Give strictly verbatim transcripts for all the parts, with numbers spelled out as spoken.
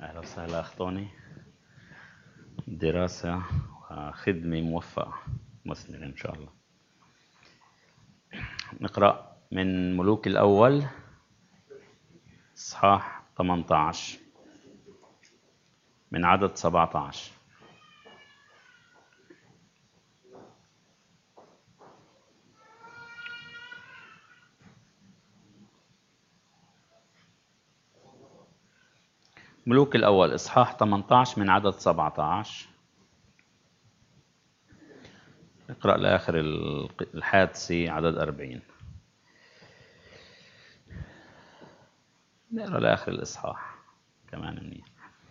أهلا وسهلا أخطوني. دراسة وخدمة موفقة مثمرة إن شاء الله. نقرأ من ملوك الأول إصحاح ثمانية عشر من عدد سبعة عشر. ملوك الأول إصحاح ثمانية عشر من عدد سبعة عشر. نقرأ لآخر الحادثة عدد أربعين. نقرأ لآخر الإصحاح كمان منيح.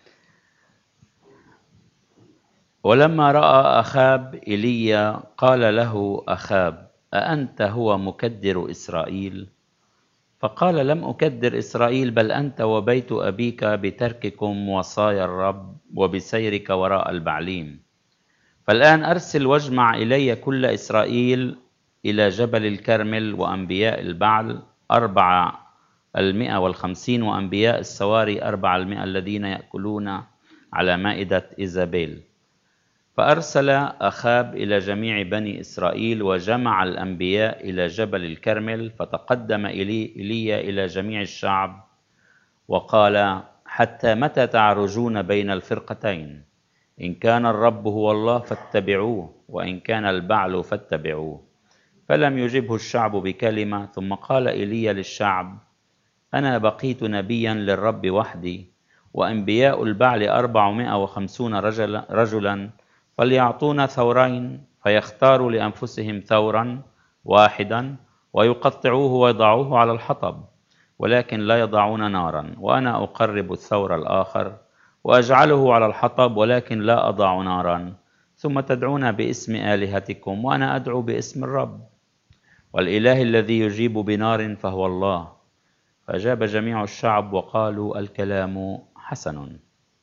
ولما رأى أخاب إيليا قال له أخاب: أأنت هو مكدر إسرائيل؟ فقال: لم أكدر إسرائيل، بل أنت وبيت أبيك بترككم وصايا الرب وبسيرك وراء البعليم. فالآن أرسل واجمع إلي كل إسرائيل إلى جبل الكرمل، وأنبياء البعل أربع المئة والخمسين، وأنبياء السواري أربع المئة الذين يأكلون على مائدة إيزابيل. فأرسل أخاب إلى جميع بني إسرائيل وجمع الأنبياء إلى جبل الكرمل. فتقدم إيليا إلى جميع الشعب وقال: حتى متى تعرجون بين الفرقتين؟ إن كان الرب هو الله فاتبعوه، وإن كان البعل فاتبعوه. فلم يجبه الشعب بكلمة. ثم قال إيليا للشعب: أنا بقيت نبيا للرب وحدي، وأنبياء البعل أربعمائة وخمسون رجلا, رجلا فليعطونا ثورين، فيختاروا لأنفسهم ثورا واحدا ويقطعوه ويضعوه على الحطب، ولكن لا يضعون نارا. وأنا أقرب الثور الآخر وأجعله على الحطب، ولكن لا أضع نارا. ثم تدعون باسم آلهتكم وأنا أدعو باسم الرب، والإله الذي يجيب بنار فهو الله. فأجاب جميع الشعب وقالوا: الكلام حسن.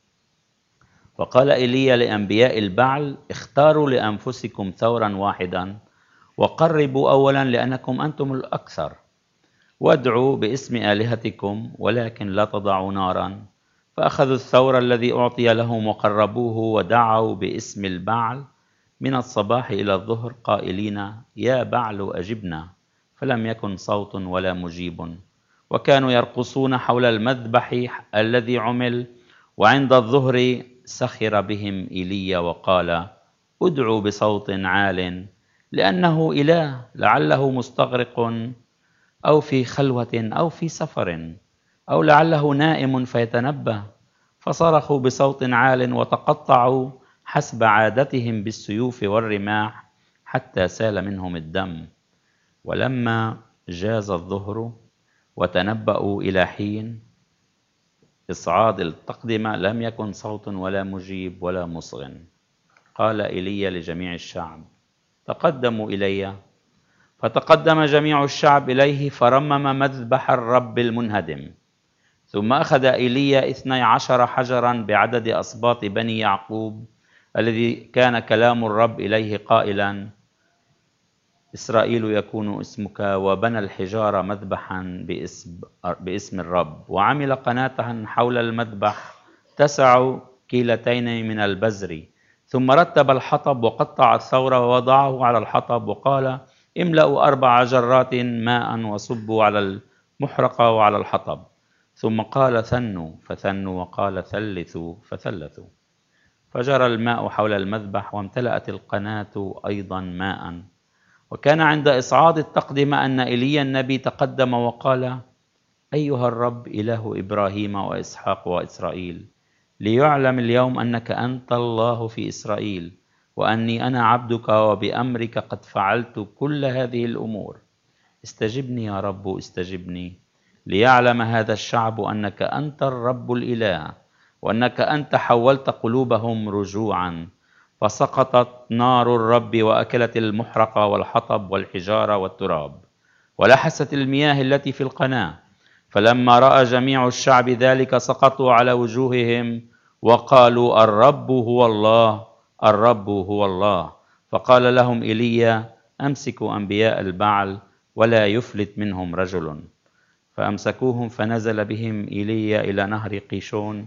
وقال إيليا لأنبياء البعل: اختاروا لأنفسكم ثورا واحدا وقربوا أولا، لأنكم أنتم الأكثر، وادعوا باسم آلهتكم، ولكن لا تضعوا نارا. فأخذوا الثور الذي أعطي لهم وقربوه، ودعوا باسم البعل من الصباح إلى الظهر قائلين: يا بعل أجبنا. فلم يكن صوت ولا مجيب. وكانوا يرقصون حول المذبح الذي عمل. وعند الظهر سخر بهم إيليا وقال: ادعوا بصوت عال، لأنه إله، لعله مستغرق أو في خلوة أو في سفر، أو لعله نائم فيتنبه. فصرخوا بصوت عال وتقطعوا حسب عادتهم بالسيوف والرماح، حتى سال منهم الدم. ولما جاز الظهر وتنبأوا إلى حين إصعاد التقدمة، لم يكن صوت ولا مجيب ولا مصغ. قال إيليا لجميع الشعب: تقدموا إلي. فتقدم جميع الشعب إليه، فرمم مذبح الرب المنهدم. ثم أخذ إيليا اثني عشر حجرا بعدد أسباط بني يعقوب، الذي كان كلام الرب إليه قائلا: إسرائيل يكون اسمك. وبنى الحجارة مذبحا باسم, باسم الرب، وعمل قناة حول المذبح تسع كيلتين من البزر. ثم رتب الحطب وقطع الثور ووضعه على الحطب، وقال: املأوا أربع جرات ماء وصبوا على المحرقة وعلى الحطب. ثم قال: ثنوا، فثنوا، وقال: ثلثوا، فثلثوا. فجرى الماء حول المذبح، وامتلأت القناة أيضا ماء. وكان عند إصعاد التقدمة أن إيليا النبي تقدم وقال: أيها الرب إله إبراهيم وإسحاق وإسرائيل، ليعلم اليوم أنك أنت الله في إسرائيل، وأني أنا عبدك وبأمرك قد فعلت كل هذه الأمور. استجبني يا رب، استجبني، ليعلم هذا الشعب أنك أنت الرب الإله، وأنك أنت حولت قلوبهم رجوعا. فسقطت نار الرب وأكلت المحرقة والحطب والحجارة والتراب، ولحست المياه التي في القناة. فلما رأى جميع الشعب ذلك سقطوا على وجوههم وقالوا: الرب هو الله، الرب هو الله. فقال لهم إيليا: أمسكوا أنبياء البعل ولا يفلت منهم رجل. فأمسكوهم، فنزل بهم إيليا إلى نهر قيشون،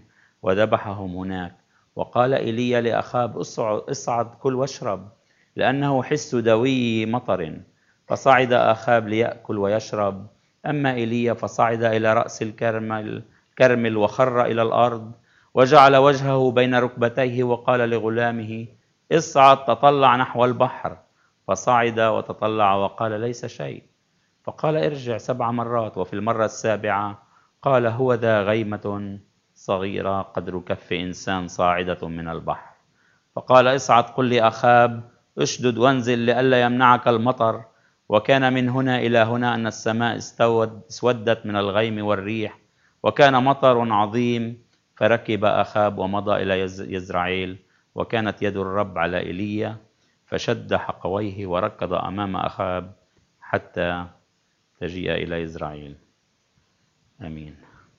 وذبحهم هناك. وقال إيليا لأخاب اصعد كل واشرب لأنه حس دوي مطر. فصعد أخاب ليأكل ويشرب، أما إيليا فصعد إلى رأس الكرمل كرمل وخر إلى الأرض وجعل وجهه بين ركبتيه وقال لغلامه اصعد تطلع نحو البحر. فصعد وتطلع وقال ليس شيء. فقال ارجع سبع مرات، وفي المرة السابعة قال هو ذا غيمة صغيرة قدر كف إنسان صاعدة من البحر. فقال اصعد قل لأخاب اشدد وانزل لئلا يمنعك المطر. وكان من هنا إلى هنا أن السماء استود اسودت من الغيم والريح، وكان مطر عظيم. فركب أخاب ومضى إلى يزرعيل، وكانت يد الرب على إيليا فشد حقويه وركض أمام أخاب حتى تجيء إلى يزرعيل. آمين.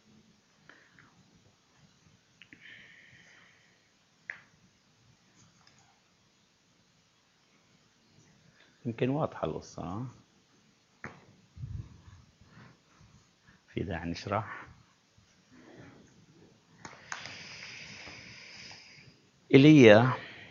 يمكن واضحة القصة، في داعي نشرح. إيليا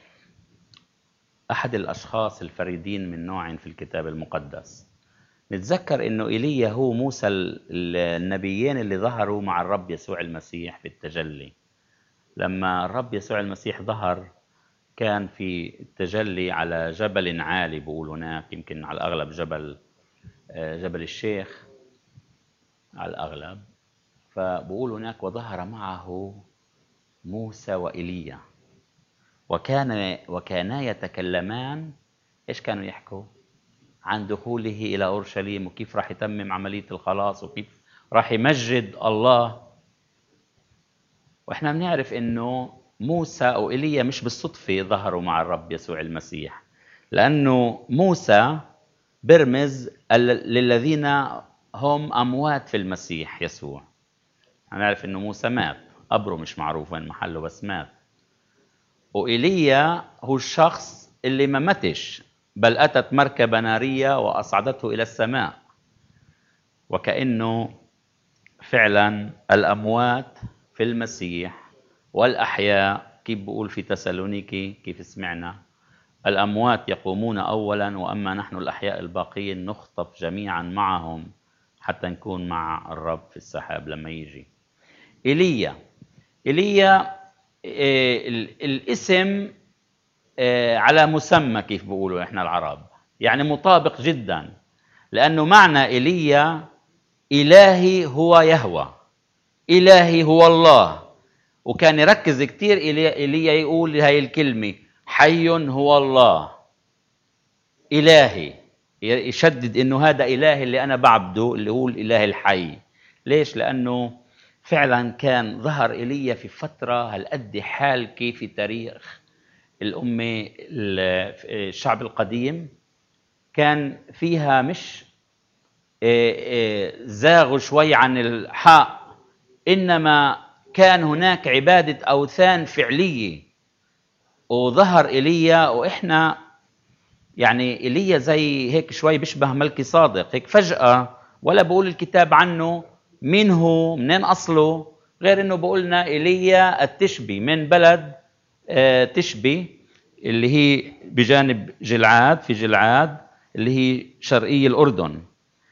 أحد الأشخاص الفريدين من نوع في الكتاب المقدس. نتذكر إنه إيليا هو موسى النبيين اللي ظهروا مع الرب يسوع المسيح في التجلي. لما الرب يسوع المسيح ظهر كان في التجلي على جبل عالي، بقول هناك يمكن على الأغلب جبل جبل الشيخ على الأغلب. فبقول هناك وظهر معه موسى وإيليا، وكان وكانا يتكلمان. إيش كانوا يحكوا؟ عن دخوله إلى أورشليم، وكيف راح يتمم عملية الخلاص، وكيف راح يمجد الله. وإحنا بنعرف إنه موسى أو إيليا مش بالصدفة ظهروا مع الرب يسوع المسيح، لأنه موسى برمز للذين هم أموات في المسيح يسوع. هنعرف إنه موسى مات، قبره مش معروف وين محله بس مات. وإيليا هو الشخص اللي ما ماتش، بل أتت مركبة نارية وأصعدته إلى السماء. وكأنه فعلا الأموات في المسيح والأحياء، كيف بقول في تسالونيكي كيف سمعنا، الأموات يقومون أولا، وأما نحن الأحياء الباقين نخطف جميعا معهم حتى نكون مع الرب في السحاب لما يجي. إيليا إيليا الاسم على مسمى كيف بقولوا إحنا العرب، يعني مطابق جدا، لأنه معنى إيليا إلهي هو يهوى، إلهي هو الله. وكان يركز كتير إيليا يقول هاي الكلمة حي هو الله، إلهي، يشدد إنه هذا إلهي اللي أنا بعبده اللي هو الإله الحي. ليش؟ لأنه فعلا كان ظهر إيليا في فترة هالقد حالكة في تاريخ الأمة الشعب القديم، كان فيها مش زاغوا شوي عن الحق، إنما كان هناك عبادة أوثان فعلية. وظهر إيليا، وإحنا يعني إيليا زي هيك شوي بيشبه ملكي صادق هيك فجأة، ولا بقول الكتاب عنه مين هو منين أصله، غير إنه بقولنا إيليا التشبي من بلد تشبي اللي هي بجانب جلعاد، في جلعاد اللي هي شرقي الأردن.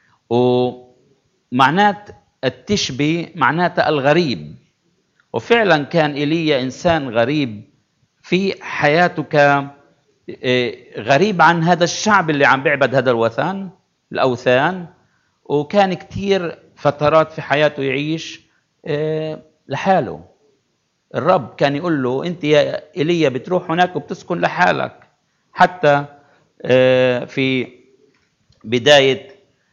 ومعنات التشبي معناتها الغريب. وفعلا كان إيليا إنسان غريب في حياته، غريب عن هذا الشعب اللي عم بيعبد هذا الوثن الأوثان. وكان كتير فترات في حياته يعيش لحاله. الرب كان يقول له أنت يا إيليا بتروح هناك وبتسكن لحالك، حتى في بداية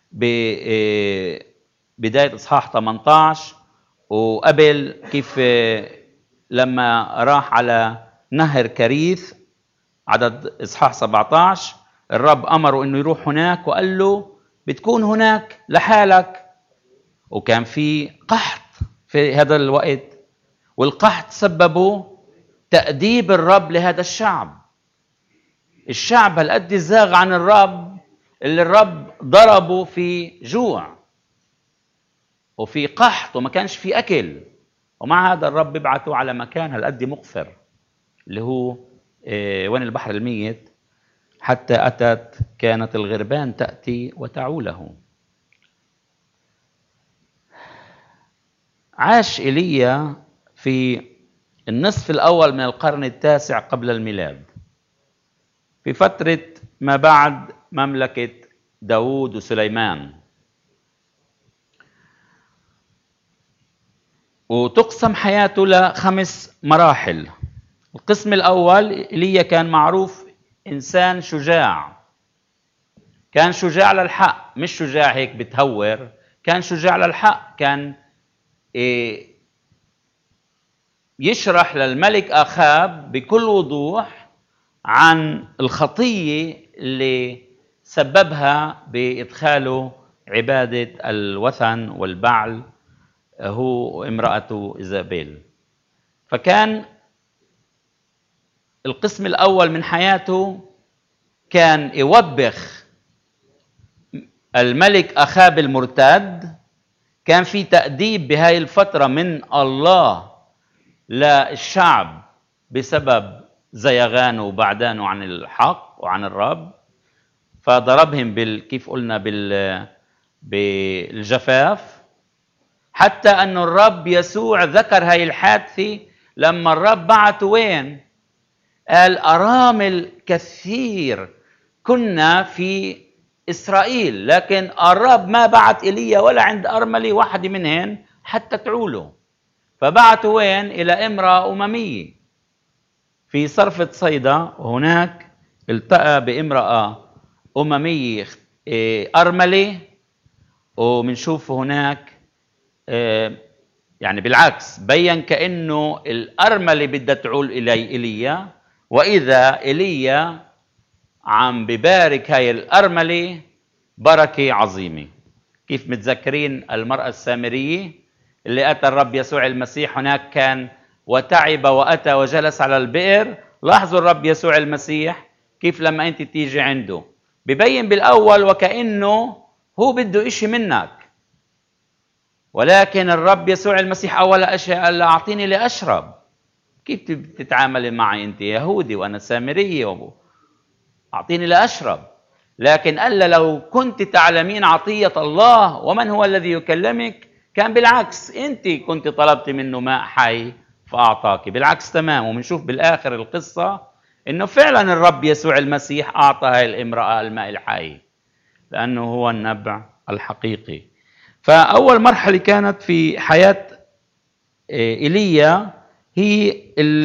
بداية إصحاح ثمانية عشر، وقبل كيف لما راح على نهر كريث عدد إصحاح سبعة عشر، الرب أمره إنه يروح هناك وقال له بتكون هناك لحالك. وكان في قحط في هذا الوقت، والقحط سببه تأديب الرب لهذا الشعب. الشعب هالقد زاغ عن الرب اللي الرب ضربه في جوع وفي قحط وما كانش في أكل. ومع هذا الرب بيبعته على مكان هالقد مقفر اللي هو إيه وين البحر الميت، حتى أتت كانت الغربان تأتي وتعوله. عاش إيليا في النصف الأول من القرن التاسع قبل الميلاد، في فترة ما بعد مملكة داود وسليمان. وتقسم حياته لخمس مراحل. القسم الأول إيليا كان معروف إنسان شجاع، كان شجاع للحق، مش شجاع هيك بتهور، كان شجاع للحق. كان يشرح للملك آخاب بكل وضوح عن الخطية اللي سببها بإدخاله عبادة الوثن والبعل هو امرأته إيزابيل. فكان القسم الأول من حياته كان يوبخ الملك آخاب المرتد. كان في تأديب بهاي الفترة من الله للشعب بسبب زيغانه وبعدانه عن الحق وعن الرب، فضربهم بال كيف قلنا بال بالجفاف. حتى أن الرب يسوع ذكر هاي الحادثة لما الرب بعته وين؟ قال أرامل كثير كنا في إسرائيل، لكن الرب ما بعت إيليا ولا عند أرملة واحدة منهن حتى تعوله، فبعته وين؟ إلى امرأة أممية في صرفة صيدا. وهناك التقى بامرأة أممية أرملة، ومنشوف هناك يعني بالعكس بين كأنه الأرملة بدها تعول إلي إيليا، وإذا إيليا عم ببارك هاي الأرملة بركة عظيمة. كيف متذكرين المرأة السامرية اللي أتى الرب يسوع المسيح هناك كان وتعب وأتى وجلس على البئر؟ لاحظوا الرب يسوع المسيح كيف لما أنت تيجي عنده ببين بالأول وكأنه هو بده إشي منك، ولكن الرب يسوع المسيح أول أشياء قال أعطيني لأشرب. كيف تتعامل معي أنت يهودي وأنا سامرية وأبو أعطيني لأشرب؟ لكن قال لو كنت تعلمين عطية الله ومن هو الذي يكلمك، كان بالعكس أنت كنت طلبت منه ماء حي فأعطاك. بالعكس تمام. ومنشوف بالآخر القصة إنه فعلا الرب يسوع المسيح أعطى هاي الامرأة الماء الحي لأنه هو النبع الحقيقي. فأول مرحلة كانت في حياة إيليا هي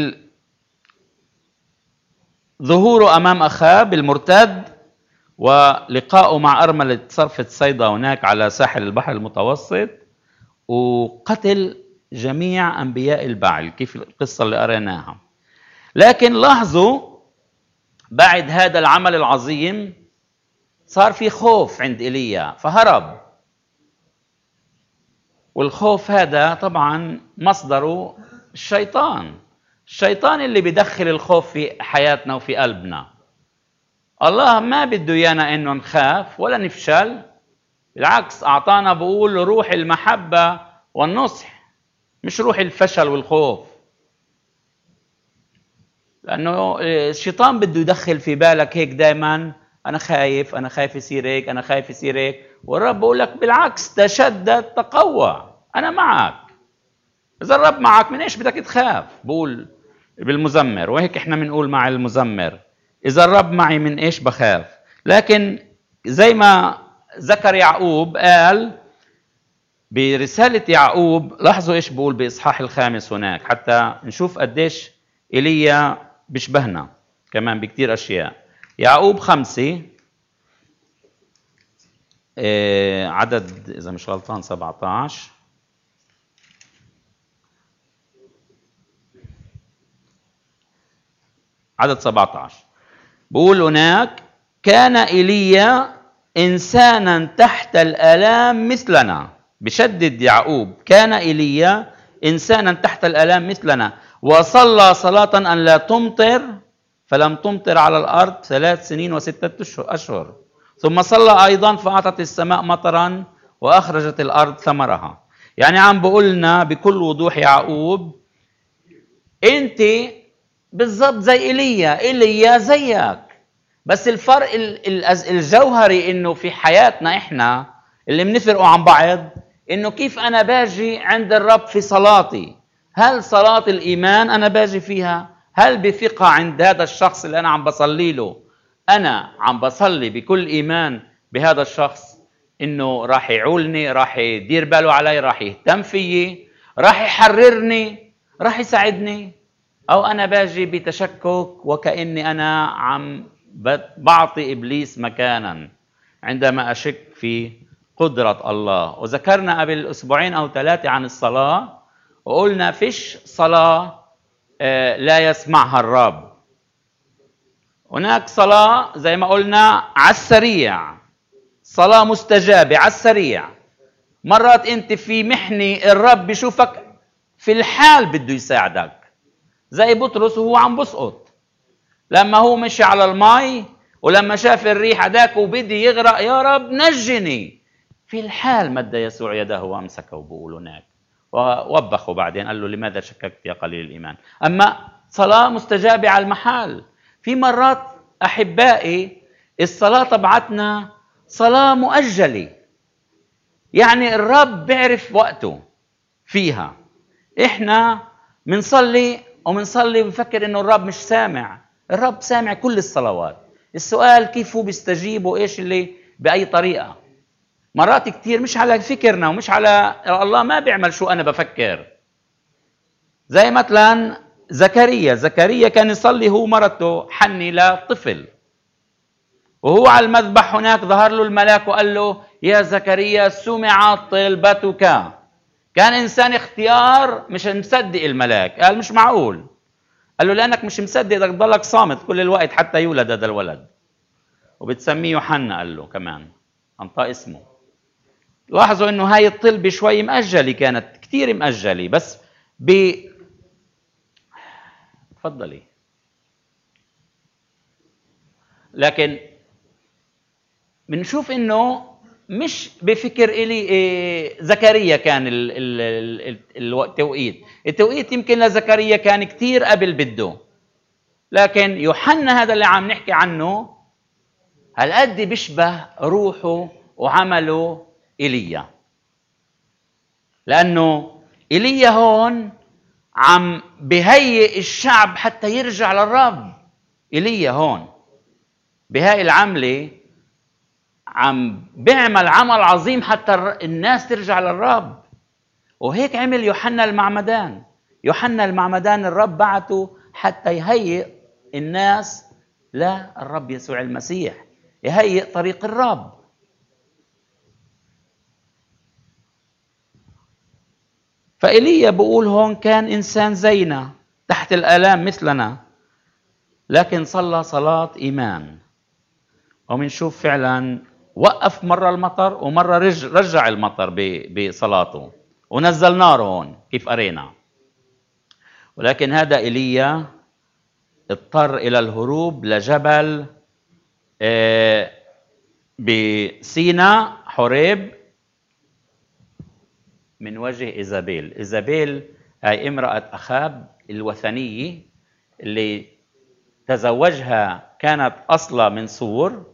ظهوره أمام أخاب المرتد، ولقاؤه مع أرملة صرفة صيدا هناك على ساحل البحر المتوسط، وقتل جميع أنبياء البعل كيف القصة اللي قريناها. لكن لاحظوا بعد هذا العمل العظيم صار في خوف عند إيليا فهرب. والخوف هذا طبعا مصدره الشيطان، الشيطان اللي بيدخل الخوف في حياتنا وفي قلبنا. الله ما بده إيانا إنه نخاف ولا نفشل، بالعكس أعطانا بقول روح المحبة والنصح، مش روح الفشل والخوف. لأنه الشيطان بده يدخل في بالك هيك دائما أنا خايف، أنا خايف يصير هيك، أنا خايف يصير هيك. والرب بقول لك بالعكس تشدد تقوى، أنا معك. إذا الرب معك من إيش بدك تخاف؟ بقول بالمزمر، وهيك إحنا بنقول مع المزمر إذا الرب معي من إيش بخاف. لكن زي ما ذكر يعقوب قال برسالة يعقوب، لاحظوا إيش بقول بإصحاح الخامس هناك حتى نشوف قديش إيليا بيشبهنا كمان بكتير أشياء. يعقوب خمسة آه عدد إذا مش غلطان سبعة عشر، عدد سبعة عشر بقول هناك كان إيليا إنسانا تحت الآلام مثلنا. بشدد يعقوب كان إيليا إنسانا تحت الآلام مثلنا، وصلى صلاة أن لا تمطر فلم تمطر على الأرض ثلاث سنين وستة أشهر، ثم صلى أيضا فأعطت السماء مطرا وأخرجت الأرض ثمرها. يعني عم بقولنا بكل وضوح يعقوب انت بالضبط زي ايليا، ايليا زيك، بس الفرق الجوهري انه في حياتنا احنا اللي بنفرقوا عن بعض انه كيف انا باجي عند الرب في صلاتي. هل صلاة الايمان انا باجي فيها؟ هل بثقة عند هذا الشخص اللي انا عم بصلي له انا عم بصلي بكل ايمان بهذا الشخص انه راح يعولني، راح يدير باله علي، راح يهتم فيي، راح يحررني، راح يساعدني؟ او انا باجي بتشكك وكأني انا عم بعطي ابليس مكانا عندما اشك في قدرة الله. وذكرنا قبل اسبوعين او ثلاثة عن الصلاة وقلنا فيش صلاة لا يسمعها الرب. هناك صلاة زي ما قلنا على السريع، صلاة مستجابة على السريع. مرات انت في محنة الرب بيشوفك في الحال بده يساعدك، زي بطرس وهو عم بسقط لما هو مشي على الماء ولما شاف الريح هداك وبدي يغرق، يا رب نجني، في الحال مد يسوع يده وامسكه وبقول هناك ووبخه بعدين قال له لماذا شككت يا قليل الايمان. اما صلاة مستجابة على المحال. في مرات احبائي الصلاة تبعتنا صلاة مؤجلة، يعني الرب بيعرف وقته فيها. احنا منصلي ومنصلي وبنفكر انه الرب مش سامع. الرب سامع كل الصلوات، السؤال كيف هو بيستجيب وايش اللي باي طريقه. مرات كتير مش على فكرنا ومش على الله، ما بيعمل شو انا بفكر. زي مثلا زكريا زكريا كان يصلي هو مرته حني لطفل، وهو على المذبح هناك ظهر له الملاك وقال له يا زكريا سمعت طلبتك. كان إنسان اختيار مش مصدق الملاك، قال مش معقول. قال له لأنك مش مصدق بدك تضلك صامت كل الوقت حتى يولد هذا الولد، وبتسميه يوحنا. قال له كمان أنطى اسمه. لاحظوا إنه هاي الطلبة شوي مأجلة، كانت كتير مأجلة، بس ب تفضلي. لكن بنشوف إنه مش بفكر إلي إيه زكريا كان ال ال ال التوقيت التوقيت يمكن لزكريا كان كتير قبل بده، لكن يوحنا هذا اللي عم نحكي عنه هالقد بيشبه روحه وعمله إيليا. لأنه إيليا هون عم بهيئ الشعب حتى يرجع للرب. إيليا هون بهاي العملة عم بيعمل عمل عظيم حتى الناس ترجع للرب. وهيك عمل يوحنا المعمدان. يوحنا المعمدان الرب بعته حتى يهيئ الناس للرب يسوع المسيح، يهيئ طريق الرب. فإيليا بقول هون كان إنسان زينا تحت الآلام مثلنا، لكن صلى صلاة إيمان. ومنشوف فعلا وقف مرة المطر ومرة رجع المطر بصلاته ونزل ناره هون كيف قرينا. ولكن هذا إيليا اضطر إلى الهروب لجبل بسينا حوريب من وجه إيزابيل. إيزابيل هي امرأة أخاب الوثنية اللي تزوجها، كانت أصلا من صور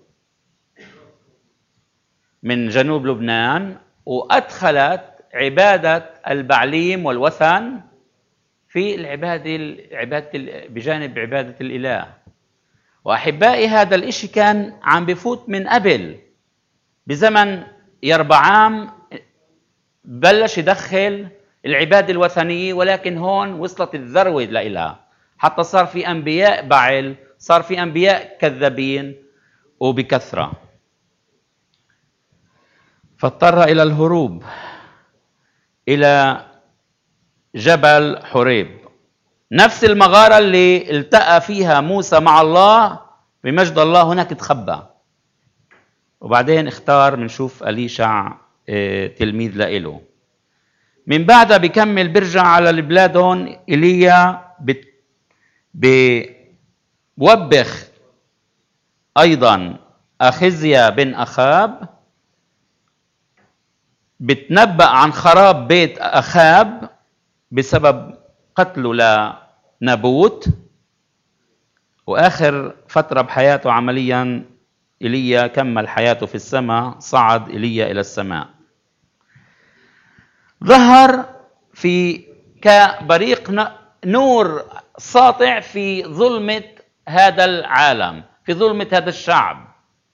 من جنوب لبنان، وأدخلت عبادة البعليم والوثن في العبادة عبادة بجانب عبادة الإله. وأحبائي هذا الإشي كان عم بفوت من قبل، بزمن يربعام بلش يدخل العبادة الوثنية، ولكن هون وصلت الذروة لإلها حتى صار في أنبياء بعل، صار في أنبياء كذابين وبكثرة. فاضطر إلى الهروب إلى جبل حوريب، نفس المغارة اللي التقى فيها موسى مع الله بمجد الله، هناك تخبى. وبعدين اختار منشوف أليشع تلميذ لإله. من بعدها بكمل برجع على البلاد. هون إيليا بوبخ أيضا أخزيا بن أخاب بتنبأ عن خراب بيت أخاب بسبب قتله لنابوت، وآخر فترة بحياته عمليا إيليا كمل حياته في السماء، صعد إيليا إلى السماء. ظهر في كبريق نور ساطع في ظلمة هذا العالم، في ظلمة هذا الشعب،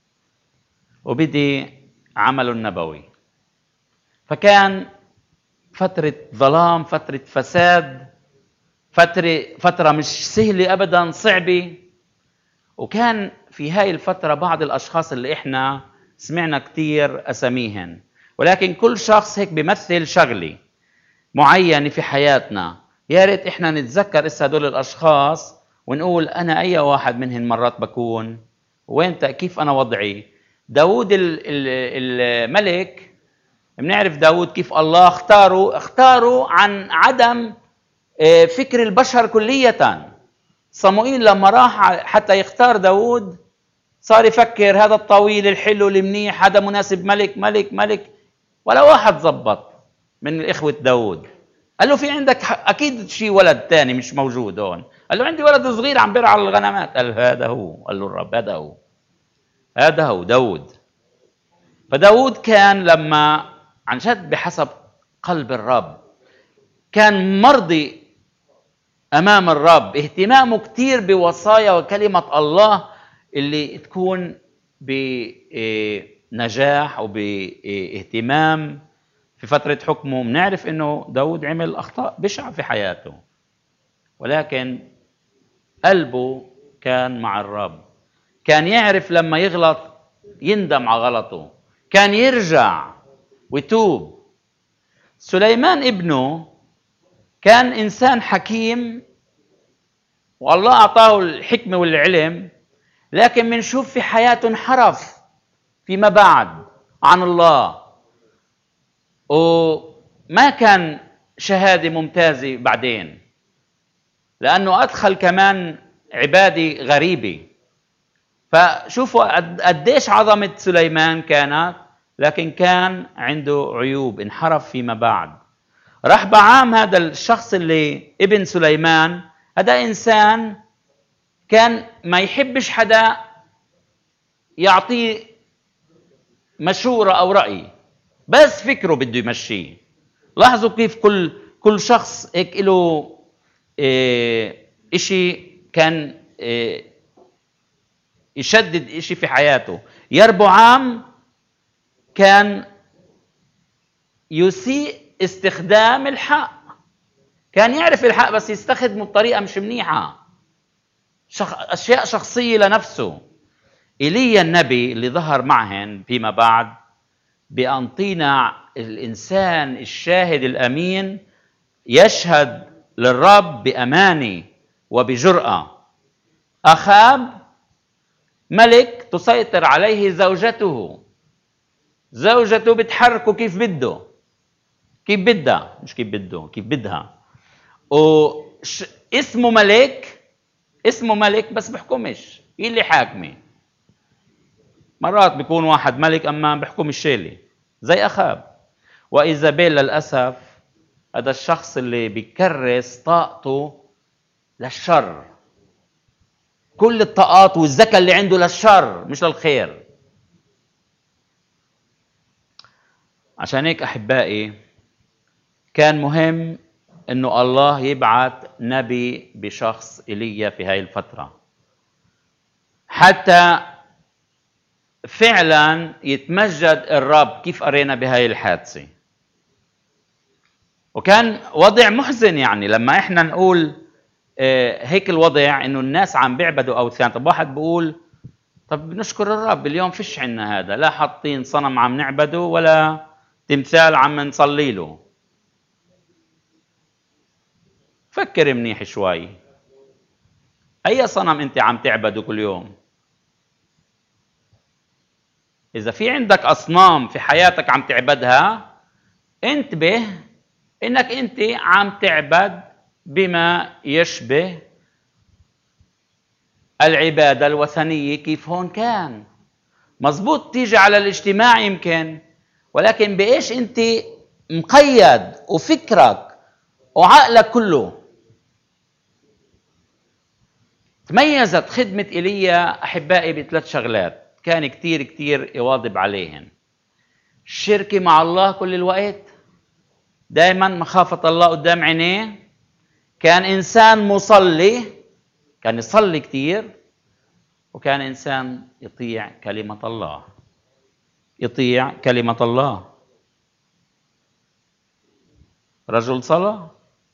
وبدي عمله النبوي. فكان فترة ظلام، فترة فساد، فترة فترة مش سهلة أبدا، صعبة. وكان في هاي الفترة بعض الأشخاص اللي إحنا سمعنا كتير أساميهن، ولكن كل شخص هيك بيمثل شغلة معينة في حياتنا. يا ريت إحنا نتذكر إسا هدول الأشخاص ونقول أنا أي واحد منهن مرات بكون، وين كيف أنا وضعي. داود الملك، بنعرف داود كيف الله اختاره اختاره عن عدم فكر البشر كلية. صموئيل لما راح حتى يختار داود صار يفكر هذا الطويل الحلو المنيح، هذا مناسب ملك ملك ملك. ولا واحد زبط من إخوة داود. قال له في عندك أكيد شيء ولد تاني مش موجود هون. قال له عندي ولد صغير عم بيرعى الغنمات. قال هذا هو. قال له الرب هذا هو، هذا هو داود. فداود كان لما عن جد بحسب قلب الرب كان مرضي أمام الرب، اهتمامه كتير بوصايا وكلمة الله اللي تكون بنجاح وباهتمام في فترة حكمه. بنعرف إنه داود عمل أخطاء بشعة في حياته، ولكن قلبه كان مع الرب. كان يعرف لما يغلط يندم على غلطه، كان يرجع ويتوب. سليمان ابنه كان إنسان حكيم والله أعطاه الحكمة والعلم، لكن منشوف في حياته انحرف فيما بعد عن الله، وما كان شهادة ممتازة بعدين، لأنه أدخل كمان عبادة غريبة. فشوفوا قديش عظمة سليمان كانت، لكن كان عنده عيوب، انحرف فيما بعد. رحبعام هذا الشخص اللي ابن سليمان، هذا إنسان كان ما يحبش حدا يعطيه مشورة أو رأي، بس فكره بده يمشيه. لاحظوا كيف كل كل شخص هيك له إيه إشي كان إيه يشدد إشي في حياته. يربعام كان يسيء استخدام الحق، كان يعرف الحق بس يستخدمه بطريقة مش منيحة، شخ... أشياء شخصية لنفسه. إيليا النبي اللي ظهر معهن فيما بعد بأنطينا الإنسان الشاهد الأمين يشهد للرب بأمانة وبجرأة. أخاب ملك تسيطر عليه زوجته، زوجته بتحركه كيف بده، كيف بدها، مش كيف بده، كيف بدها. واسمه ملك، اسمه ملك بس بحكمش، هي اللي حاكمه. مرات بيكون واحد ملك أما بحكم الشيلة زي أخاب. وإيزابيل للأسف هذا الشخص اللي بيكرس طاقته للشر، كل الطاقات والذكاء اللي عنده للشر مش للخير. عشان هيك أحبائي كان مهم إنه الله يبعث نبي بشخص إيليا في هاي الفترة حتى فعلا يتمجد الرب، كيف قرينا بهاي الحادثة. وكان وضع محزن، يعني لما احنا نقول هيك الوضع انه الناس عم بيعبدوا اوثان. طب واحد بيقول طب نشكر الرب اليوم فيش عنا هذا، لا حاطين صنم عم نعبده ولا تمثال عم نصلي له. فكر منيح شوي، اي صنم انت عم تعبده كل يوم؟ اذا في عندك اصنام في حياتك عم تعبدها، انتبه انك انت عم تعبد بما يشبه العبادة الوثنية. كيف هون كان مزبوط تيجي على الاجتماع يمكن ولكن بإيش أنت مقيد وفكرك وعقلك كله. تميزت خدمة إيليا أحبائي بثلاث شغلات كان كتير كتير يواظب عليهن. الشركة مع الله كل الوقت، دائما مخافة الله قدام عينيه، كان إنسان مصلي، كان يصلي كتير، وكان إنسان يطيع كلمة الله، يطيع كلمة الله. رجل صلاة.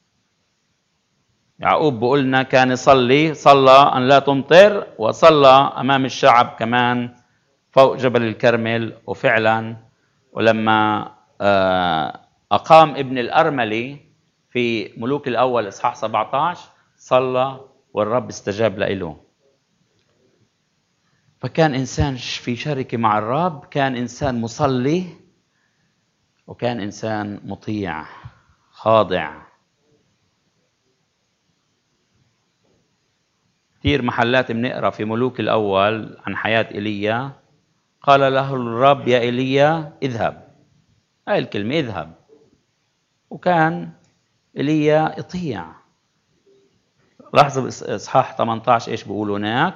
يعقوب بقولنا كان يصلي، صلى أن لا تمطر، وصلى أمام الشعب كمان فوق جبل الكرمل. وفعلا ولما أقام ابن الأرملي في ملوك الأول إصحاح سبعة عشر صلى والرب استجاب له. فكان إنسان في شركة مع الرب، كان إنسان مصلي، وكان إنسان مطيع خاضع. كثير محلات بنقرا في ملوك الأول عن حياة إيليا، قال له الرب يا إيليا اذهب، هاي الكلمة اذهب، وكان إيليا يطيع. لاحظوا إصحاح ثمانية عشر إيش بيقولوا هناك،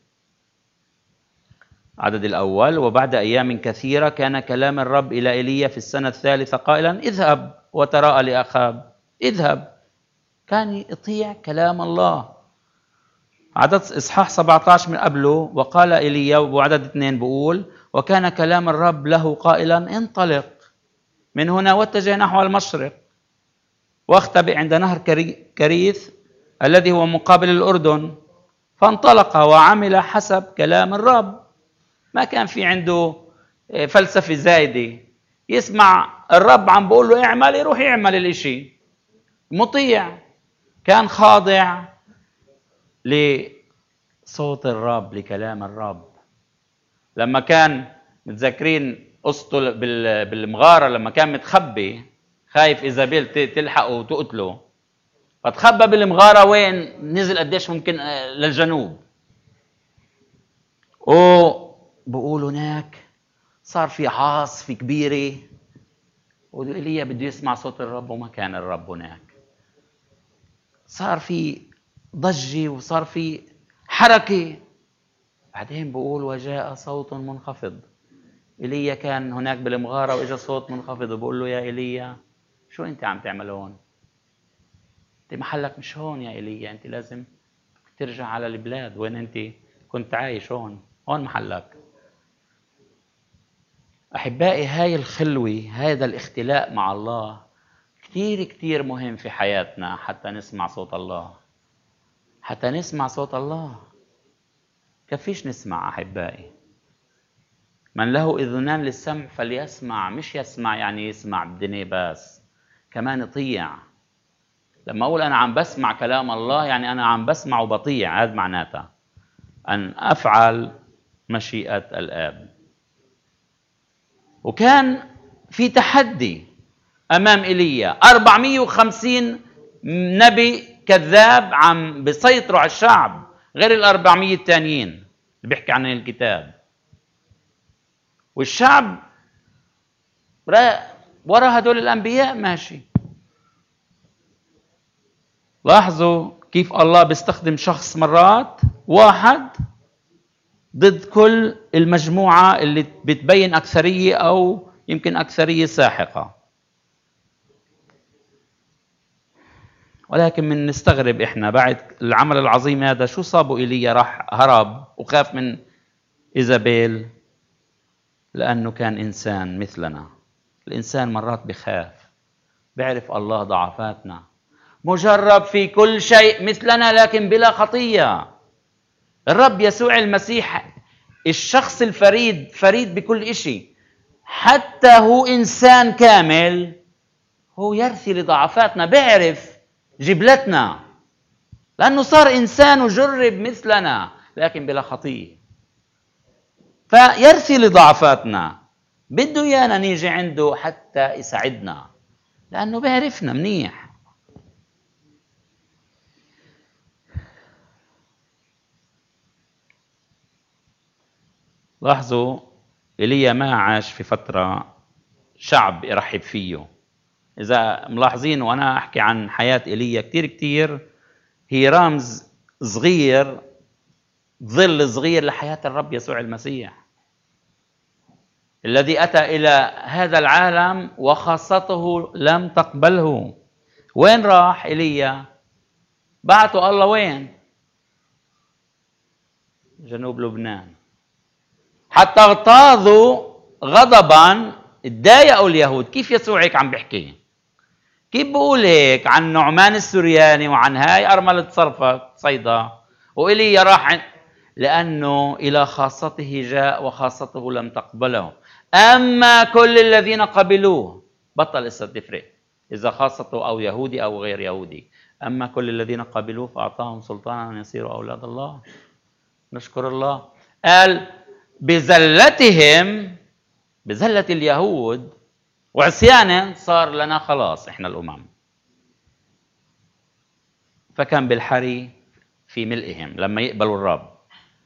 عدد الأول: وبعد أيام كثيرة كان كلام الرب إلى إيليا في السنة الثالثة قائلا اذهب وتراءى لأخاب. اذهب، كان يطيع كلام الله. عدد إصحاح سبعة عشر من قبله: وقال إيليا، وعدد اثنين بقول: وكان كلام الرب له قائلا انطلق من هنا واتجه نحو المشرق واختبئ عند نهر كريث الذي هو مقابل الأردن. فانطلق وعمل حسب كلام الرب. ما كان في عنده فلسفة زايدة، يسمع الرب عم بقول له اعمل، يروح يعمل الاشي. مطيع، كان خاضع لصوت الرب، لكلام الرب. لما كان متذكرين قصته بالمغارة، لما كان متخبي خايف إيزابيل تلحقه وتقتله، فتخبى بالمغارة. وين نزل؟ قديش ممكن؟ للجنوب. وبقول هناك صار في عاصفة كبيرة، وإيليا بده يسمع صوت الرب، وما كان الرب هناك. صار في ضجة وصار في حركة. بعدين بقول وجاء صوت منخفض. إيليا كان هناك بالمغارة، وإجا صوت منخفض وبقول له يا إيليا شو أنت عم تعمل هون؟ أنت محلك مش هون يا إيليا، أنت لازم ترجع على البلاد وين أنت كنت عايش. هون هون محلك. أحبائي، هاي الخلوة، هذا الاختلاء مع الله كتير كتير مهم في حياتنا، حتى نسمع صوت الله. حتى نسمع صوت الله كفيش نسمع أحبائي. من له إذنان للسمع فليسمع. مش يسمع يعني يسمع بدنيه بس، كمان يطيع. لما أقول أنا عم بسمع كلام الله يعني أنا عم بسمع وبطيع. هذا معناتها أن أفعل مشيئة الآب. وكان في تحدي أمام إيليا، أربعمئة وخمسين نبي كذاب عم بيسيطروا على الشعب، غير الأربعمئة التانيين اللي بيحكي عن الكتاب. والشعب ورا هدول الأنبياء ماشي. لاحظوا كيف الله بيستخدم شخص مرات واحد ضد كل المجموعة اللي بتبين أكثرية أو يمكن أكثرية ساحقة. ولكن من نستغرب إحنا بعد العمل العظيم هذا شو صابوا إيليا راح هرب وخاف من إيزابيل؟ لأنه كان إنسان مثلنا. الإنسان مرات بخاف، بيعرف الله ضعفاتنا، مجرب في كل شيء مثلنا لكن بلا خطية. الرب يسوع المسيح الشخص الفريد، فريد بكل إشي، حتى هو إنسان كامل، هو يرثي لضعفاتنا، بيعرف جبلتنا، لأنه صار إنسان وجرب مثلنا لكن بلا خطية، فيرثي لضعفاتنا. بده إيانا نيجي عنده حتى يساعدنا، لأنه بيعرفنا منيح. لاحظوا إيليا ما عاش في فترة شعب يرحب فيه. إذا ملاحظين وأنا أحكي عن حياة إيليا كتير كتير هي رمز صغير، ظل صغير لحياة الرب يسوع المسيح الذي أتى إلى هذا العالم وخاصته لم تقبله. وين راح إيليا؟ بعته الله وين؟ جنوب لبنان، حتى اغتاظوا غضبا، اتضايقوا اليهود. كيف يسوع هيك عم بيحكي؟ كيف بقول هيك عن نعمان السورياني وعن هاي أرملة صرفة صيدا وإيليا راح؟ لأنه إلى خاصته جاء وخاصته لم تقبله. أما كل الذين قبلوه، بطل إسا تفرق إذا خاصته أو يهودي أو غير يهودي، أما كل الذين قبلوه فأعطاهم سلطانا أن يصيروا أولاد الله. نشكر الله. قال بزلتهم، بزلة اليهود وعصيانا صار لنا خلاص إحنا الأمم. فكان بالحري في ملئهم لما يقبلوا الرب.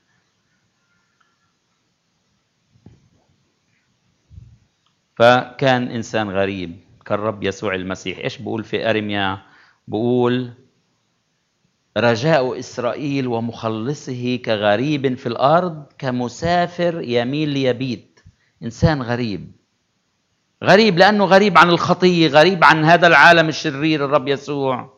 فكان إنسان غريب كالرب يسوع المسيح. إيش بقول في أرميا؟ بقول رجاء إسرائيل ومخلصه كغريب في الأرض، كمسافر يميل ليبيت. إنسان غريب، غريب لأنه غريب عن الخطية، غريب عن هذا العالم الشرير الرب يسوع.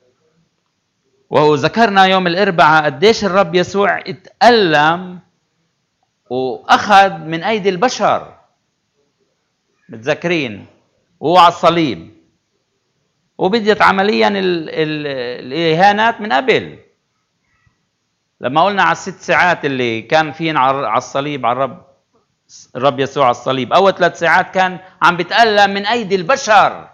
وذكرنا يوم الأربعاء قديش الرب يسوع اتألم وأخذ من أيدي البشر، متذكرين؟ وهو على الصليب، وبدت عمليا الإهانات من قبل. لما قلنا على الست ساعات اللي كان فين على الصليب، على الرب الرب يسوع على الصليب، أول ثلاث ساعات كان عم بيتألم من أيدي البشر.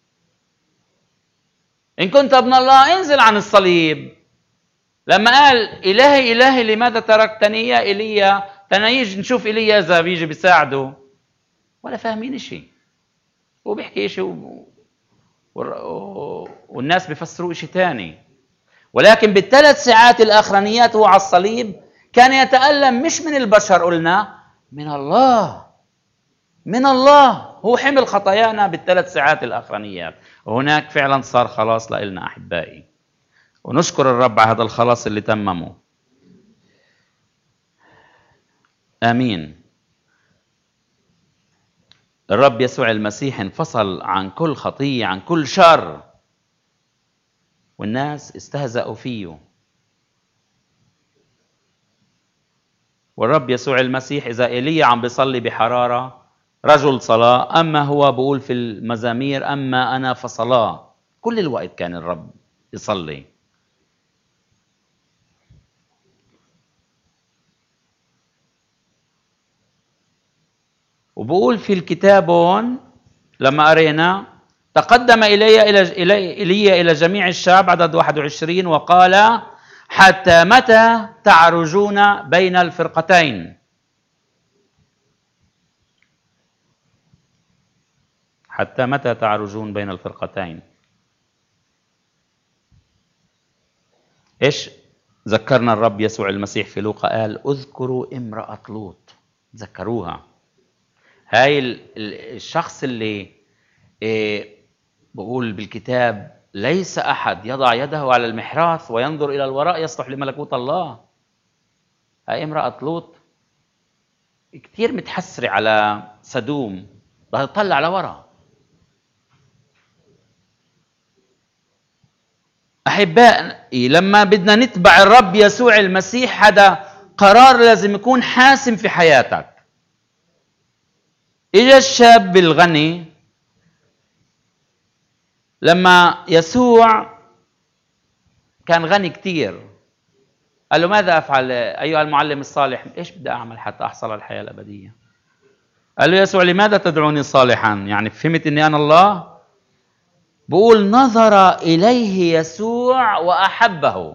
إن كنت ابن الله انزل عن الصليب. لما قال إلهي إلهي لماذا تركتني يا إيليا، تنيجي نشوف إيليا إذا بيجي بيساعده، ولا فاهمين شيء، وبيحكي شيء و... و... والناس بيفسروا شيء ثاني. ولكن بالثلاث ساعات الأخرانيات هو على الصليب كان يتألم مش من البشر، قلنا من الله. من الله هو حمل خطايانا بالثلاث ساعات الأخرانيات، وهناك فعلا صار خلاص لنا أحبائي، ونشكر الرب على هذا الخلاص اللي تممه. آمين. الرب يسوع المسيح انفصل عن كل خطية، عن كل شر، والناس استهزأوا فيه. والرب يسوع المسيح إذا إيليا عم بيصلي بحرارة رجل صلاة، أما هو بقول في المزامير أما أنا فصلاة. كل الوقت كان الرب يصلي. وبقول في الكتاب لما قرينا تقدم إلي إلى إلي إلى جميع الشعب، عدد واحد وعشرين، وقال حتى متى تعرجون بين الفرقتين؟ حتى متى تعرجون بين الفرقتين؟ إيش ذكرنا الرب يسوع المسيح في لوقا؟ قال اذكروا امرأة لوط. ذكروها. هاي الشخص اللي إيه بقول بالكتاب ليس أحد يضع يده على المحراث وينظر إلى الوراء يصلح لملكوت الله. هاي امرأة لوط كتير متحسرة على سدوم، بدها تطلع لورا. أحبائي لما بدنا نتبع الرب يسوع المسيح هذا قرار لازم يكون حاسم في حياتك. إجا الشاب الغني لما يسوع كان غني كتير، قال له ماذا أفعل أيها المعلم الصالح؟ إيش بدي أعمل حتى أحصل على الحياة الأبدية؟ قال له يسوع لماذا تدعوني صالحا؟ يعني فهمت أني أنا الله؟ بقول نظر إليه يسوع وأحبه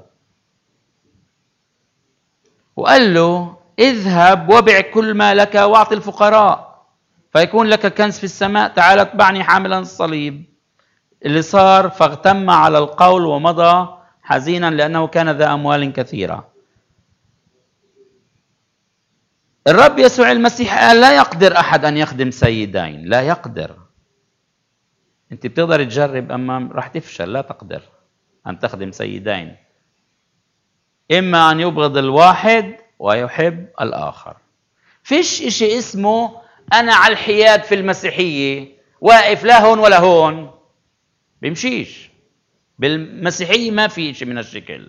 وقال له اذهب وبع كل ما لك واعط الفقراء فيكون لك كنز في السماء، تعال اتبعني حاملا الصليب. اللي صار فاغتم على القول ومضى حزينا لأنه كان ذا أموال كثيرة. الرب يسوع المسيح قال لا يقدر أحد أن يخدم سيدين، لا يقدر. أنت بتقدر تجرب أما راح تفشل، لا تقدر أن تخدم سيدين، إما أن يبغض الواحد ويحب الآخر. فيش إشي اسمه أنا على الحياد في المسيحية واقف لا هون ولا هون، بيمشيش. بالمسيحية ما في إشي من الشكل.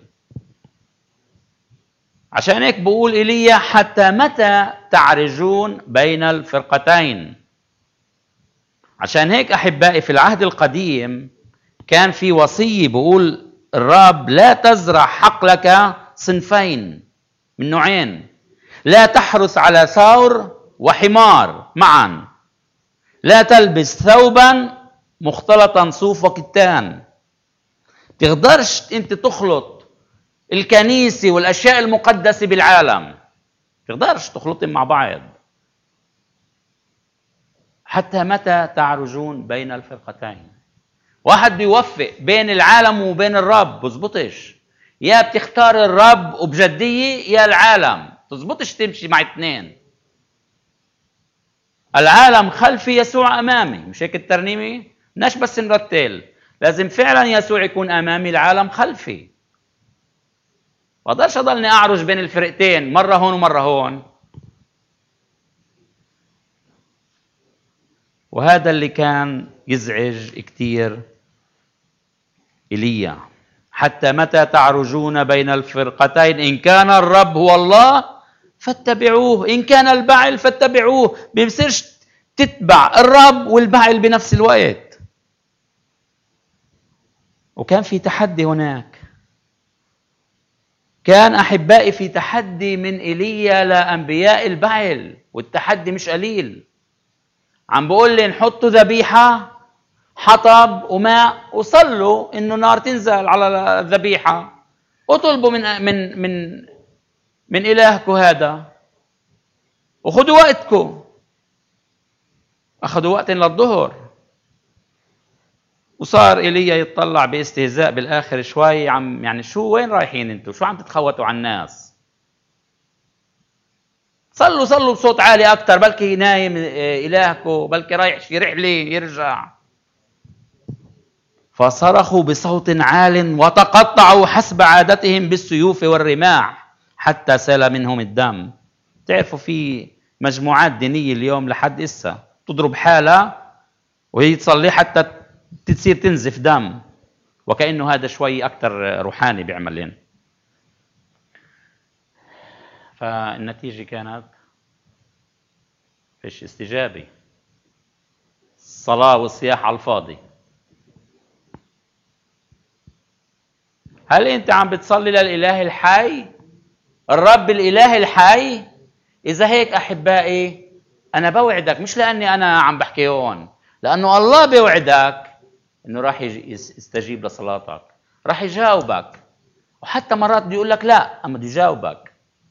عشان هيك بقول إيليا حتى متى تعرجون بين الفرقتين. عشان هيك أحبائي في العهد القديم كان في وصية بقول الرب لا تزرع حقلك صنفين من نوعين، لا تحرث على ثور وحمار معا، لا تلبس ثوبا مختلطا صوف وكتان. تقدرش انت تخلط الكنيسة والأشياء المقدسة بالعالم، تقدرش تخلطهم مع بعض. حتى متى تعرجون بين الفرقتين؟ واحد بيوفق بين العالم وبين الرب، بزبطش. يا بتختار الرب وبجدية يا العالم، تزبطش تمشي مع اثنين. العالم خلفي يسوع أمامي، مش هيك الترنيمة؟ ناش بس نرتل، لازم فعلا يسوع يكون أمامي، العالم خلفي. ما اقدرش اضلني اعرج بين الفرقتين، مرة هون ومرة هون. وهذا اللي كان يزعج كتير إيليا. حتى متى تعرجون بين الفرقتين؟ إن كان الرب هو الله فاتبعوه، إن كان البعل فاتبعوه. بيصيرش تتبع الرب والبعل بنفس الوقت. وكان في تحدي هناك، كان أحبائي في تحدي من إيليا لأنبياء البعل، والتحدي مش قليل. عم بقول لي نحطوا ذبيحة حطب وماء وصلوا إنه نار تنزل على الذبيحة، وطلبوا من من من من إلهكم هذا، وخذوا وقتكم. أخذوا وقت للظهر، وصار إيليا يتطلع باستهزاء بالآخر شوي، عم يعني شو وين رايحين انتوا؟ شو عم تتخوتوا على الناس؟ صلوا صلوا بصوت عالي أكتر، بلكي نايم إلهكم، بلكي رايح في رحلة يرجع. فصرخوا بصوت عال وتقطعوا حسب عادتهم بالسيوف والرماح حتى سال منهم الدم. تعرفوا في مجموعات دينية اليوم لحد إسا تضرب حالة وهي تصلي حتى تصير تنزف دم، وكأنه هذا شوي أكتر روحاني بيعملين. فالنتيجة كانت فيش استجابة، الصلاة والصياح على الفاضي. هل أنت عم بتصلي للإله الحي، الرب الإله الحي؟ إذا هيك أحبائي أنا بوعدك، مش لأني أنا عم بحكي هون، لأنه الله بيوعدك إنه راح يستجيب لصلاتك، راح يجاوبك. وحتى مرات بيقول لك لا، أما بده يجاوبك.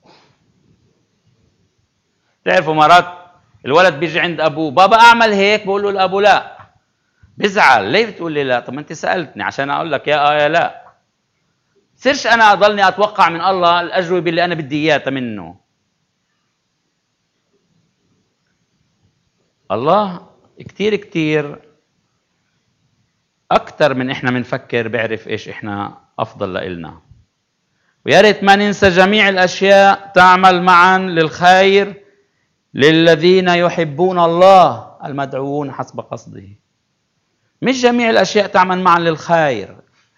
تعرفوا مرات الولد بيجي عند أبوه، بابا أعمل هيك، بقول له الأبو لا، بزعل. ليه بتقول لي لا؟ طب ما أنت سألتني عشان أقول لك يا آه يا لا. سيرش أنا أضلني أتوقع من الله الأجوبة اللي أنا بدي إياها منه. الله كتير كتير أكتر من إحنا منفكر بيعرف إيش إحنا أفضل لإلنا. ويا ريت ما ننسى جميع الأشياء تعمل معا للخير للذين يحبون الله المدعوون حسب قصده. مش جميع الأشياء تعمل معا للخير،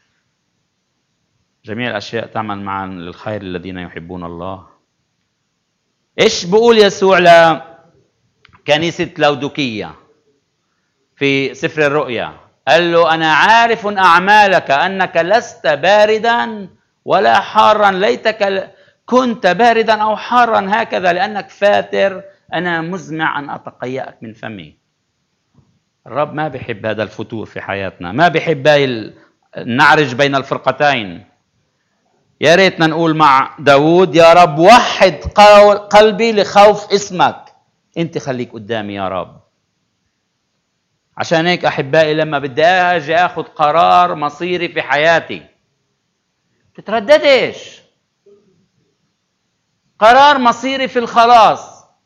جميع الأشياء تعمل معا للخير الذين يحبون الله. إيش بقول يسوع لكنيسة لودوكية في سفر الرؤيا؟ قال له أنا عارف أعمالك أنك لست باردا ولا حارا، ليتك كنت باردا أو حارا هكذا، لأنك فاتر أنا مزمع أن أتقيأك من فمي. الرب ما بيحب هذا الفتور في حياتنا، ما بيحب هاي نعرج بين الفرقتين. يا ريتنا نقول مع داود يا رب وحد قلبي لخوف اسمك، انت خليك قدامي يا رب. عشان هيك أحبائي لما بدي أجي أخذ قرار مصيري في حياتي تترددش. قرار مصيري في الخلاص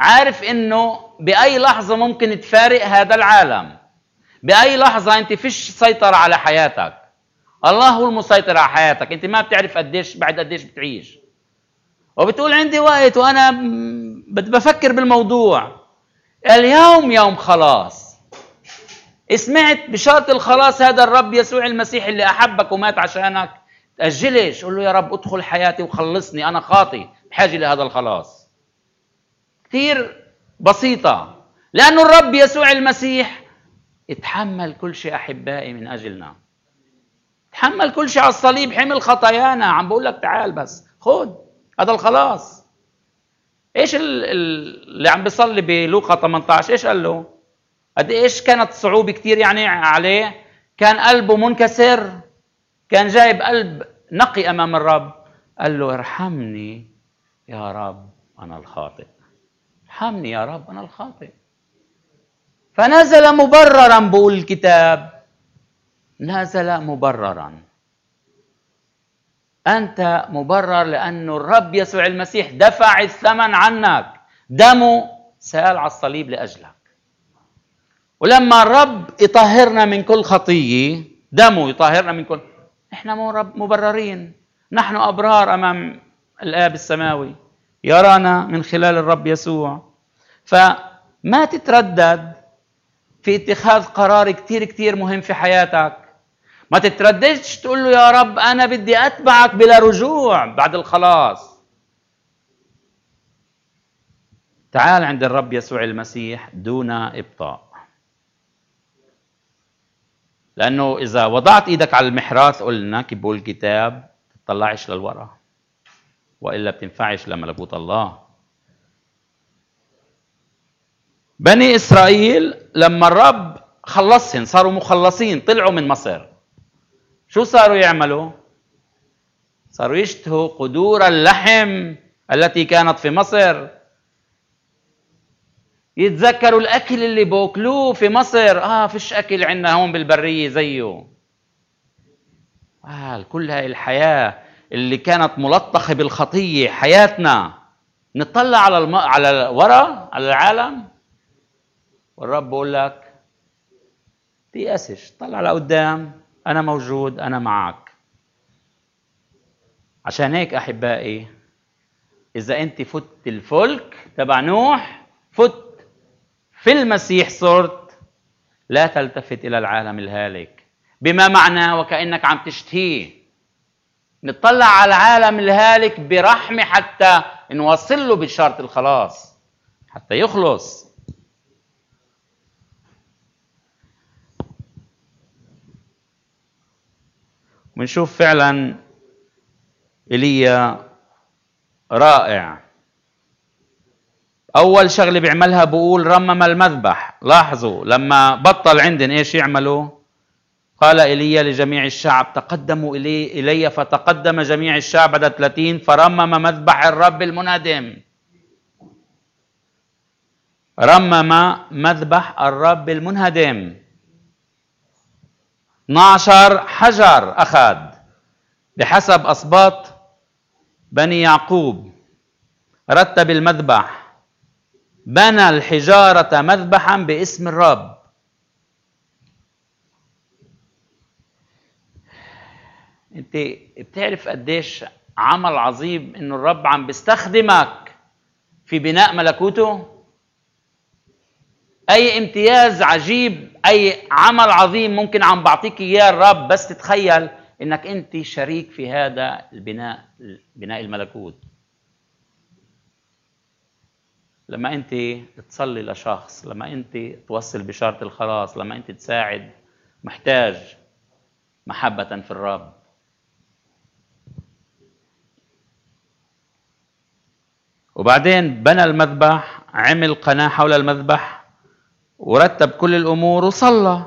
عارف انه باي لحظة ممكن تفارق هذا العالم، باي لحظة انت فيش سيطرة على حياتك، الله هو المسيطر على حياتك، انت ما بتعرف قديش بعد قديش بتعيش، وبتقول عندي وقت وانا بدي بفكر بالموضوع. اليوم يوم خلاص، سمعت بشارة الخلاص، هذا الرب يسوع المسيح اللي احبك ومات عشانك، تأجلش، قول له يا رب ادخل حياتي وخلصني، انا خاطي بحاجة لهذا الخلاص. كثير بسيطة، لأنه الرب يسوع المسيح اتحمل كل شيء أحبائي من أجلنا، تحمل كل شيء على الصليب، حمل خطايانا. عم بقول لك تعال بس خد هذا الخلاص. ايش اللي عم بيصلي بلوقا ثمانية عشر ايش قال له؟ قد ايش كانت صعوبة كتير يعني عليه، كان قلبه منكسر، كان جايب قلب نقي امام الرب. قال له ارحمني يا رب انا الخاطئ، ارحمني يا رب انا الخاطئ. فنزل مبررا، بقول الكتاب نزل مبررا. أنت مبرر لأنه الرب يسوع المسيح دفع الثمن عنك، دمه سال على الصليب لأجلك. ولما الرب يطهرنا من كل خطية، دمه يطهرنا من كل، إحنا مبررين، نحن أبرار أمام الآب السماوي، يرانا من خلال الرب يسوع. فما تتردد في اتخاذ قرار كتير كتير مهم في حياتك. ما تترددش تقول له يا رب أنا بدي أتبعك بلا رجوع بعد الخلاص. تعال عند الرب يسوع المسيح دون إبطاء، لأنه إذا وضعت إيدك على المحراث قلنا كيف بقول الكتاب تطلعش للوراء، وإلا بتنفعش لملكوت الله. بني إسرائيل لما الرب خلصهم صاروا مخلصين، طلعوا من مصر، شو صاروا يعملوا؟ صاروا يشتهوا قدور اللحم التي كانت في مصر، يتذكروا الأكل اللي بوكلوه في مصر. آه فيش أكل عندنا هون بالبرية زيه. آه كل هاي الحياة اللي كانت ملطخة بالخطية، حياتنا نطلع على الم... على ورا على العالم، والرب بقول لك تيأسش، طلع لقدام، أنا موجود، أنا معك. عشان هيك أحبائي إذا أنت فت الفلك تبع نوح، فت في المسيح صرت، لا تلتفت إلى العالم الهالك، بما معنى وكأنك عم تشتهيه. نطلع على العالم الهالك برحمة حتى نوصل له بشارة الخلاص حتى يخلص. ونشوف فعلا إيليا رائع. أول شغلة بيعملها بقول رمم المذبح. لاحظوا لما بطل عندن إيش يعملوا؟ قال إيليا لجميع الشعب تقدموا إلي, إلي فتقدم جميع الشعب بعد ثلاثين فرمم مذبح الرب المنهدم. رمم مذبح الرب المنهدم. اثنا عشر حجر أخذ بحسب أسباط بني يعقوب، رتب المذبح، بنى الحجارة مذبحا باسم الرب. انت بتعرف قديش عمل عظيم انه الرب عم بيستخدمك في بناء ملكوته؟ اي امتياز عجيب، اي عمل عظيم ممكن عم بعطيك اياه الرب، بس تتخيل انك انت شريك في هذا البناء، بناء الملكوت. لما انت تصلي لشخص، لما انت توصل بشارة الخلاص، لما انت تساعد محتاج محبة في الرب. وبعدين بنى المذبح، عمل قناة حول المذبح ورتب كل الأمور وصلى.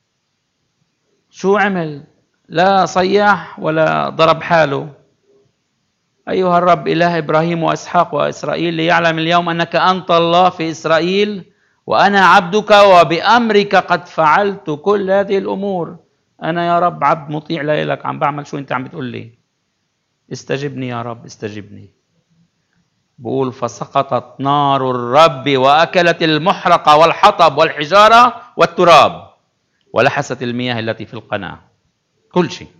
شو عمل؟ لا صيح ولا ضرب حاله. أيها الرب إله إبراهيم وإسحاق وإسرائيل، ليعلم اليوم أنك أنت الله في إسرائيل وأنا عبدك وبأمرك قد فعلت كل هذه الأمور. أنا يا رب عبد مطيع لك، عم بعمل شو أنت عم بتقول لي. استجبني يا رب استجبني. بقول فسقطت نار الرب وأكلت المحرقة والحطب والحجارة والتراب ولحست المياه التي في القناة، كل شيء.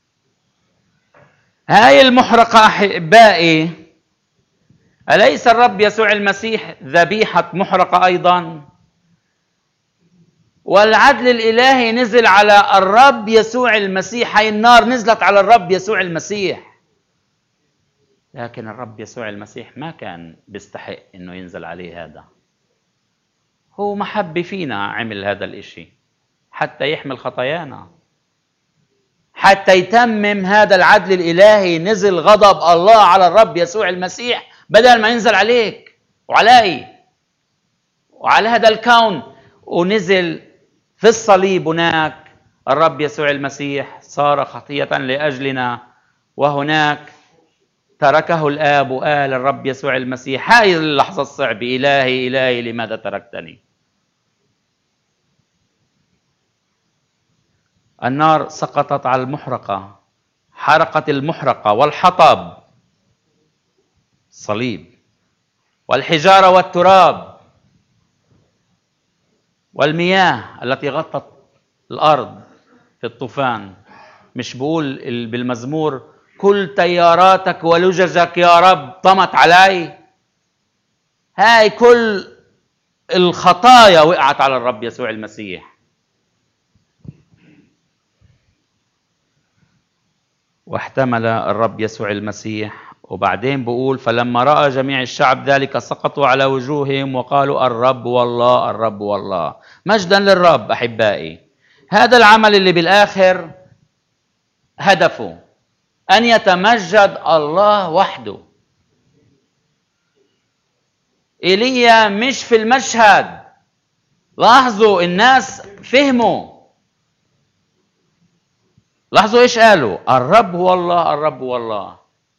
هاي المحرقة أحبائي، أليس الرب يسوع المسيح ذبيحة محرقة أيضا؟ والعدل الإلهي نزل على الرب يسوع المسيح، هاي النار نزلت على الرب يسوع المسيح. لكن الرب يسوع المسيح ما كان بيستحق إنه ينزل عليه هذا، هو محبة فينا عمل هذا الإشي حتى يحمل خطايانا، حتى يتمم هذا العدل الإلهي. نزل غضب الله على الرب يسوع المسيح بدل ما ينزل عليك وعلي وعلى هذا الكون، ونزل في الصليب هناك الرب يسوع المسيح صار خطية لأجلنا، وهناك تركه الآب وقال الرب يسوع المسيح هاي اللحظة الصعبة: إلهي إلهي لماذا تركتني؟ النار سقطت على المحرقة، حرقت المحرقة والحطب الصليب والحجارة والتراب والمياه التي غطت الأرض في الطوفان. مش بقول بالمزمور كل تياراتك ولججك يا رب طمت علي؟ هاي كل الخطايا وقعت على الرب يسوع المسيح. واحتمل الرب يسوع المسيح. وبعدين بقول فلما رأى جميع الشعب ذلك سقطوا على وجوههم وقالوا الرب والله الرب والله. مجدا للرب. أحبائي، هذا العمل اللي بالآخر هدفه أن يتمجد الله وحده. إيليا مش في المشهد. لاحظوا الناس فهموا، لاحظوا إيش قالوا: الرب هو الله الرب هو الله.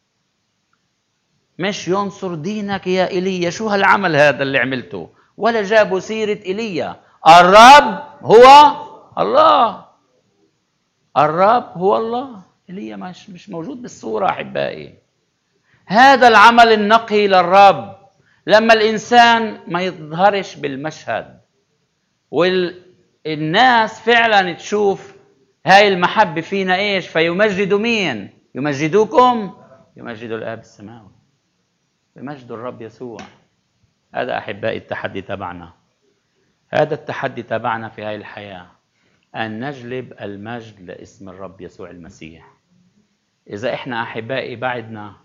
مش ينصر دينك يا إيليا، شو هالعمل هذا اللي عملته؟ ولا جابوا سيرة إيليا. الرب هو الله، الرب هو الله. إيليا مش مش موجود بالصورة. أحبائي، هذا العمل النقي للرب لما الإنسان ما يظهرش بالمشهد والناس فعلا تشوف هاي المحبة فينا إيش، فيمجدوا مين؟ يمجدوكم، يمجدوا الآب السماوي، يمجدوا الرب يسوع. هذا أحبائي التحدي تبعنا، هذا التحدي تبعنا في هاي الحياة، أن نجلب المجد لاسم الرب يسوع المسيح. إذا إحنا أحبائي بعدنا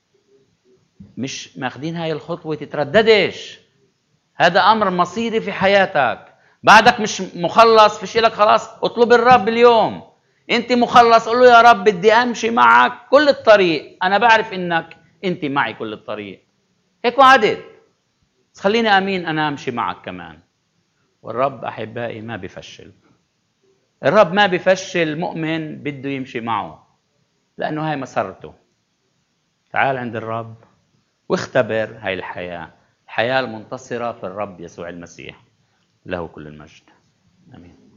مش ماخدين هاي الخطوة تترددش. هذا أمر مصيري في حياتك. بعدك مش مخلص، فيش لك خلاص، اطلب الرب اليوم. أنت مخلص، قل له يا رب بدي أمشي معك كل الطريق، أنا بعرف إنك أنت معي كل الطريق. هيك وعدت، بس خليني أمين أنا أمشي معك كمان. والرب أحبائي ما بيفشل. الرب ما بيفشل مؤمن بده يمشي معه، لأنه هاي مسارته. تعال عند الرب واختبر هاي الحياة، الحياة المنتصرة في الرب يسوع المسيح. له كل المجد. آمين.